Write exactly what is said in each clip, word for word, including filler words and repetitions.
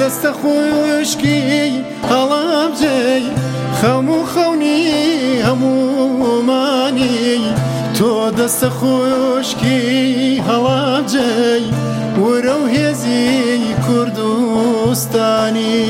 دەستە خوشکی هەڵابجێی خەموو خەونی هەمومانی تۆ دەستە خوشکی هەڵابجێی ورە و هێزی کوردستانی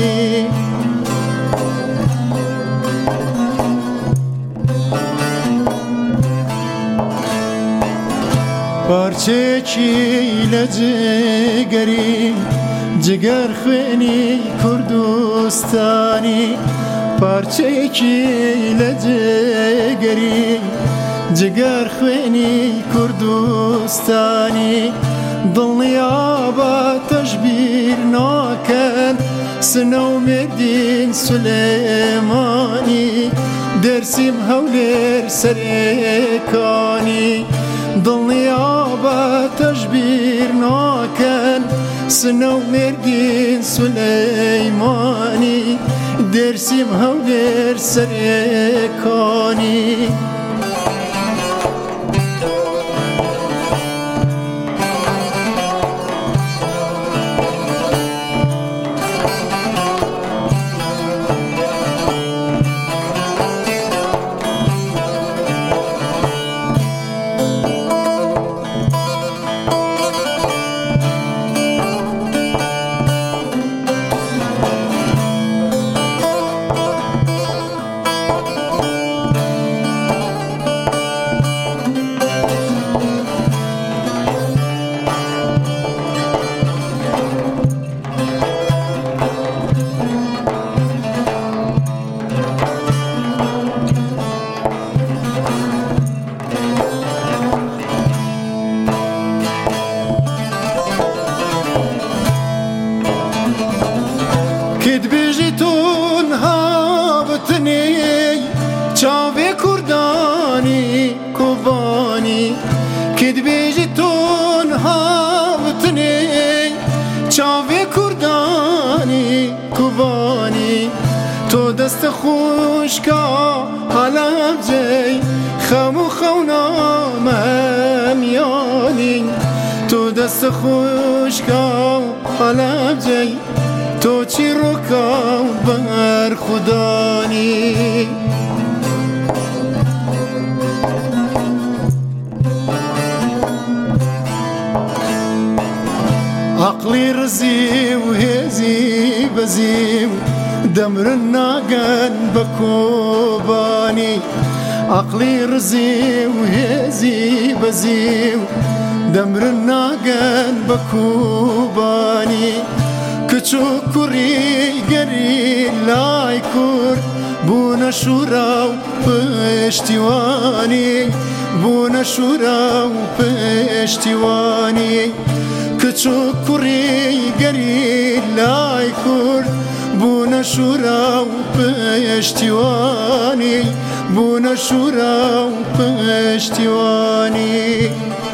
پارچێکی لە جگەری جگەر خوێنی کوردستانی پارچێکی لە جگەری جگەر خوێنی کوردستانی دڵنیا بە تەشبیر ناکەن سنە و مێردین سولێمانی دەرسیم هەولێر سەرێکانی دڵنیا بە تەشبیر ناکەن سنە و مێردین سولەیمانی دەرسیم هەولێر سەرێکانی کتبیجتون هاوتنی چاوی کردانی کوبانی کتبیجتون هاوتنی چاوی کردانی کوبانی تو دست خوشکا هەڵابجێی خەموو خەونا مەمیانی تو دست خوشکا هەڵابجێی تو چیرۆکە بەرخودانی عەقڵی ڕزی و هێزی بەزی و دەمرن ناگەن بە کۆبانی عەقڵی ڕزی و هێزی بەزی و دەمرن ناگەن بە کوبانی کچ و کوڕی گەری لای کورد بوونە شوورە و پشتیوانی بوونە شوورە و پشتیوانی کچ و کوڕی گەری لای کورد بوونە شوورە و پشتیوانی بوونە شوورە و پشتیوانی